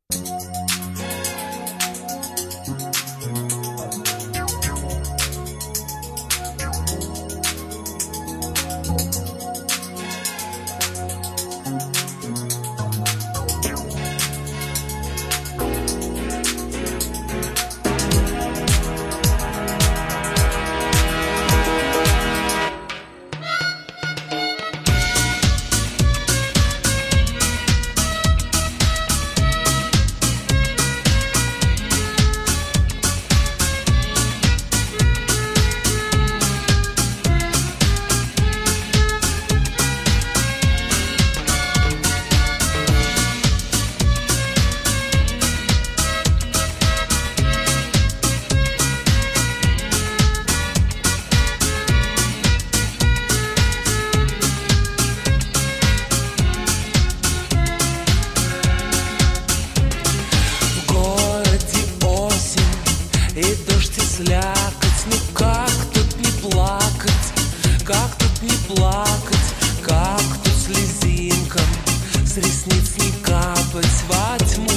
слякоть, ну как тут не плакать, как тут не плакать, как тут слезинкам с ресниц не капать во тьму.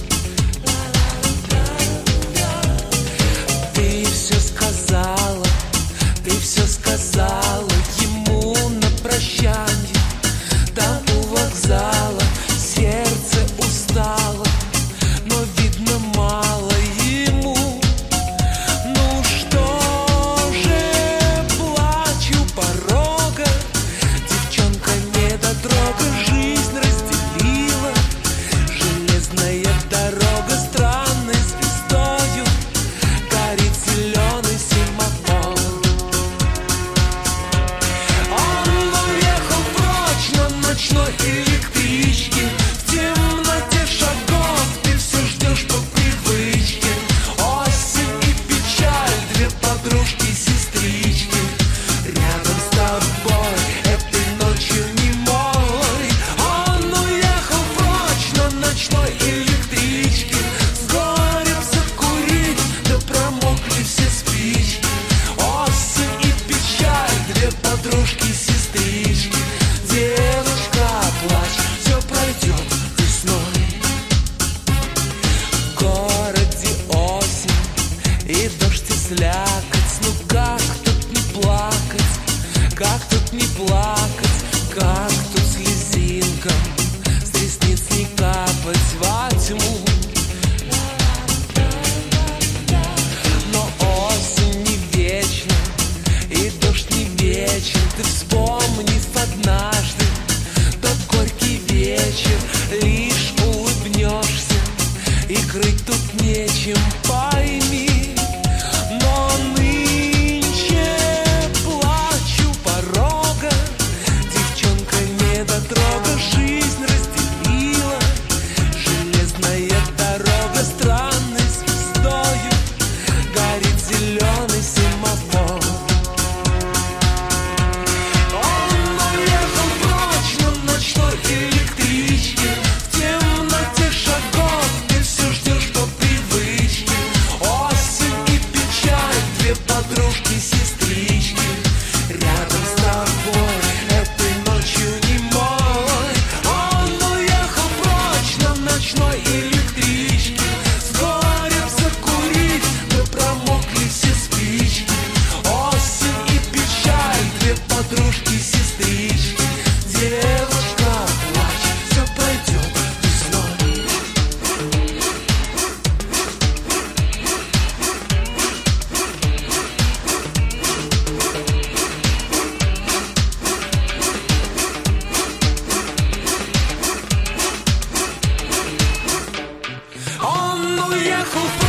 Ты все сказала ему на прощанье, там у вокзала сердце устало, но видно мало ему. Ну что же, плачу порога, девчонка недотрога жизнь разделила. Железная дорога странной звездою горит зеленый семафор. Он уехал прочь на ночной электричке, в темноте шагов ты все ждешь по привычке. Осень и печаль, две подружки-сестрички, рядом с тобой этой ночью немой. Он уехал прочь на ночной электричке, с горем закурить, да промокли все спички. Осень и печаль, две подружки-сестрички, девушка, плачь, все пройдет весной. В городе осень и дождь и слякоть, ну как тут не плакать, как тут не плакать, как тут слезинкам с ресниц не капать во тьму. Но осень не вечна и дождь не вечен. Ты вспомнив однажды тот горький вечер, лишь улыбнешься и крыть тут нечем, пойми. Но нынче плачу порога, девчонка недотрога жизнь разделила. Железная дорога странной звездою горит зеленый семафор. Он уехал прочь на ночной электричке, в темноте шагов ты все ждешь по привычке. Осень и печаль, две подружки-сестрички, рядом с тобой этой ночью немой. Он уехал прочь на ночной электричке, с горем закурить, да промокли все спички. Осень и печаль, две подружки-сестрички, девушка, плачь, все пройдет весной. Он уехал